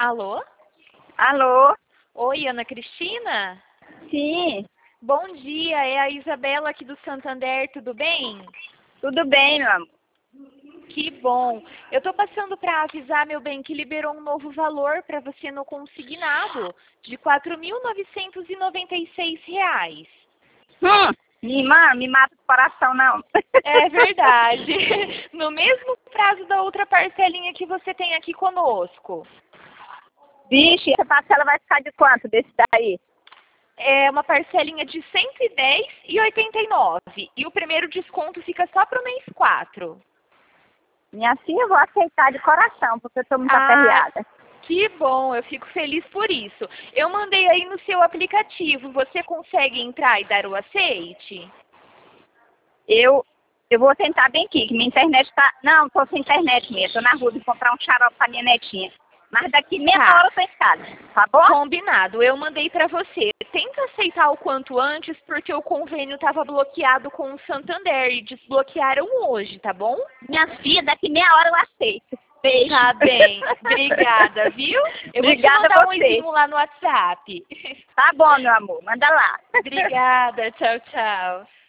Alô? Alô? Oi, Ana Cristina? Sim, Bom dia, é a Isabela aqui do Santander, tudo bem? tudo bem, meu amor. Que bom. Eu estou passando para avisar, meu bem, que liberou um novo valor para você no consignado de R$ 4.996. Me mata o coração, não. É verdade. No mesmo prazo da outra parcelinha que você tem aqui conosco. Vixe, essa parcela vai ficar de quanto desse daí? É uma parcelinha de R$ 110,89. E o primeiro desconto fica só para o mês 4. Minha filha, eu vou aceitar de coração, porque eu tô muito Ah, aperreada. que bom, eu fico feliz por isso. Eu mandei aí no seu aplicativo, você consegue entrar e dar o aceite? Eu vou tentar bem aqui, que minha internet tá... Não, tô sem internet mesmo. Tô na rua de comprar um xarope pra minha netinha. Mas daqui meia Tá, hora eu tô em casa, tá bom? combinado, eu mandei pra você. Tenta aceitar o quanto antes, porque o convênio estava bloqueado com o Santander e desbloquearam hoje, tá bom? Minha filha, daqui meia hora eu aceito. Beijo. Tá bem, obrigada, viu? Eu vou te Obrigada mandar a um você. oizinho lá no WhatsApp. Tá bom, meu amor. Manda lá. Obrigada, tchau, tchau.